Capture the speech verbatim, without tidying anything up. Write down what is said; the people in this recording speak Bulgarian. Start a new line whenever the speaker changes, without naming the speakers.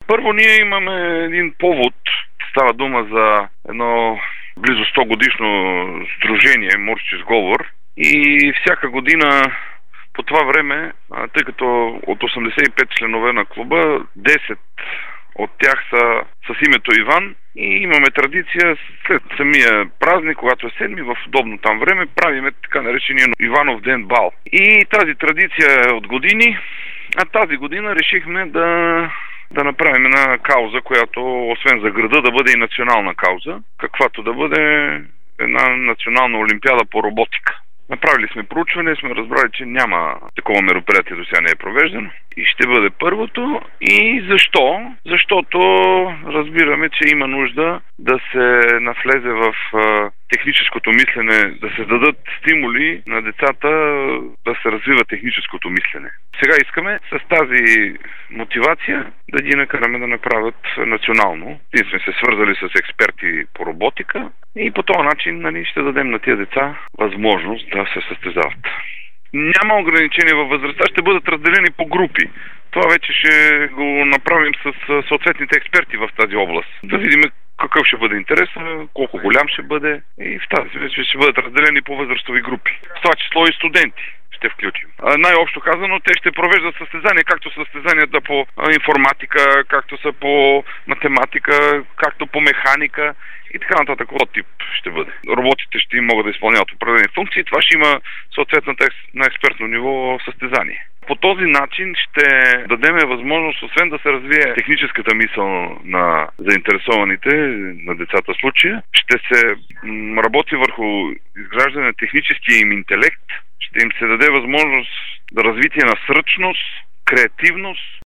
Първо, ние имаме един повод. Става дума за едно близо сто годишно сдружение Мурчи сговор. И всяка година по това време, тъй като от осемдесет и пет членове на клуба, десет от тях са с името Иван и имаме традиция след самия празник, когато е седми, в удобно там време, правиме така наречения Иванов ден бал. И тази традиция е от години, а тази година решихме да, да направим една кауза, която освен за града да бъде и национална кауза, каквато да бъде една национална олимпиада по роботика. Направили сме проучване, сме разбрали, че няма такова мероприятие, до сега не е провеждано. И ще бъде първото. И защо? Защото разбираме, че има нужда да се навлезе в а, техническото мислене, да се дадат стимули на децата да се развива техническото мислене. Сега искаме с тази мотивация да ги накараме да направят национално. Ние сме се свързали с експерти по роботика и по този начин, нали, ще дадем на тия деца възможност да се състезават. Няма ограничения във възрастта, ще бъдат разделени по групи. Това вече ще го направим с съответните експерти в тази област. Да видим какъв ще бъде интересен, колко голям ще бъде и в тази вече ще бъдат разделени по възрастови групи. В това число и студенти ще включим. Най-общо казано, те ще провеждат състезания, както състезанията по информатика, както са по математика, както по механика и така нататък. От тип ще бъде. Роботите ще им могат да изпълняват определени функции. Това ще има съответната на експертно ниво състезание. По този начин ще дадем възможност, освен да се развие техническата мисъл на заинтересованите, на децата в случая, ще се работи върху изграждане на техническия им интелект, ще им се даде възможност да развитие на сръчност, креативност,